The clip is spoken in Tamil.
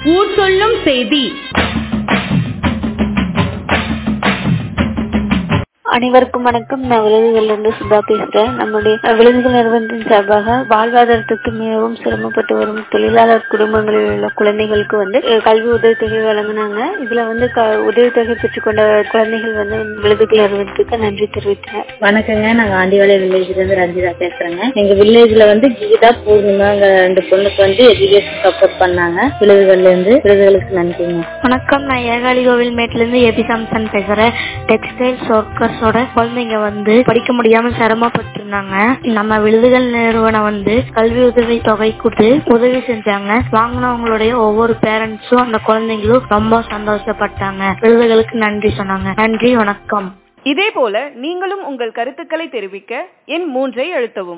ஊர் சொல்லும் செய்தி. அனைவருக்கும் வணக்கம். நான் விழுதுகள்ல இருந்து சுதா பேசுறேன். நம்முடைய விழுதுகள் நிறுவனத்தின் சார்பாக வாழ்வாதாரத்துக்கு மிகவும் சிரமப்பட்டு வரும் தொழிலாளர் குடும்பங்களில் உள்ள குழந்தைகளுக்கு கல்வி உதவித்தொகை வழங்கினாங்க. இதுல உதவித்தொகை பெற்றுக்கொண்ட குழந்தைகள் விழுதுகள் நிறுவனத்துக்கு நன்றி தெரிவித்தேன். வணக்கங்க, நாங்க ஆண்டிவாளி வில்லேஜ்ல இருந்து ரஞ்சிதா பேசுறேங்க. எங்க வில்லேஜ்ல கீதா பூர்ணிமாங்க 2 பொண்ணுக்கு எஜுகேஷன் சப்போர்ட் பண்ணாங்க. விழுதுகள்ல இருந்து விழுதுகளுக்கு நன்றிங்க. வணக்கம், நான் ஏகாலி கோவில் மேட்ல இருந்து ஏபி சாம்சன் பேசுறேன். டெக்ஸ்டைல்ஸ் ஒர்க்கர்ஸோட குழந்தைங்க படிக்க முடியாம சிரமப்பட்டு இருந்தாங்க. நம்ம விழுதுகள் நிறுவனம் கல்வி உதவி தொகை கொடுத்து உதவி செஞ்சாங்க. வாங்கினவங்களுடைய ஒவ்வொரு பேரண்ட்ஸும் அந்த குழந்தைங்களும் ரொம்ப சந்தோஷப்பட்டாங்க. விழுதுகளுக்கு நன்றி சொன்னாங்க. நன்றி, வணக்கம். இதே போல நீங்களும் உங்கள் கருத்துக்களை தெரிவிக்க எண் 3 அழுத்தவும்.